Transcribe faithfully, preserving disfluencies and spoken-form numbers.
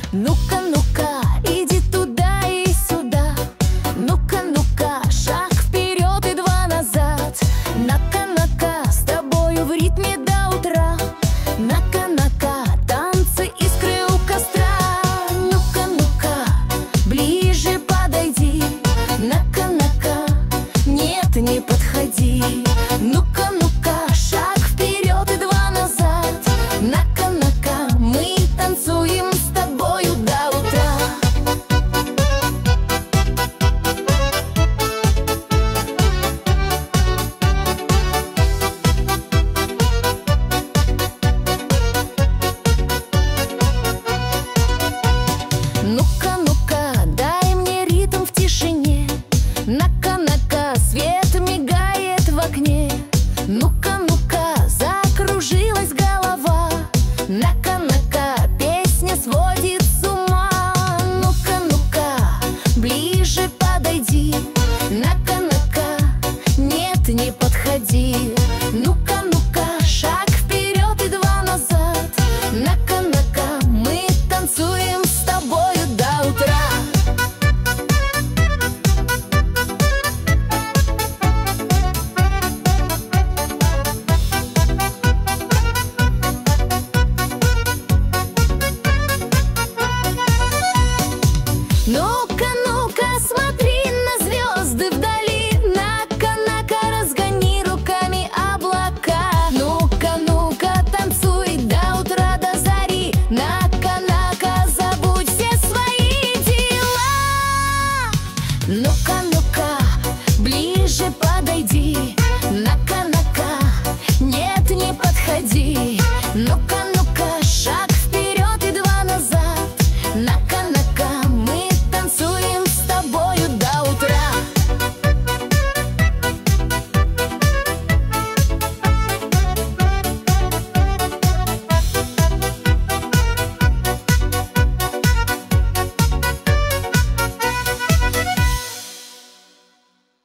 Ну-ка, ну-ка, иди туда и сюда. Ну-ка, ну-ка, шаг вперед и два назад. На-ка, на-ка, с тобою в ритме до утра. На-ка, на-ка, танцы, искры у костра. Ну-ка, ну-ка, ближе подойди. На-ка, на-ка, нет, не подходи. Ну-ка, ну-ка, шаг вперед и два назад. На-ка, на-ка, мы танцуем с тобою до утра. Ну-ка, ну-ка, дай мне ритм в тишине. На-ка, на-ка, свет мигает в окне. Ну-ка, ну-ка, закружилась голова. На-ка, на-ка, песня сводит с ума. Ну-ка, ну-ка, ближе подойди. На-ка, на-ка, нет, не подходи. Ну-ка, ну-ка, шаг вперед и два назад. На-ка, на-ка, мы танцуем с тобою до утра. Ну-ка,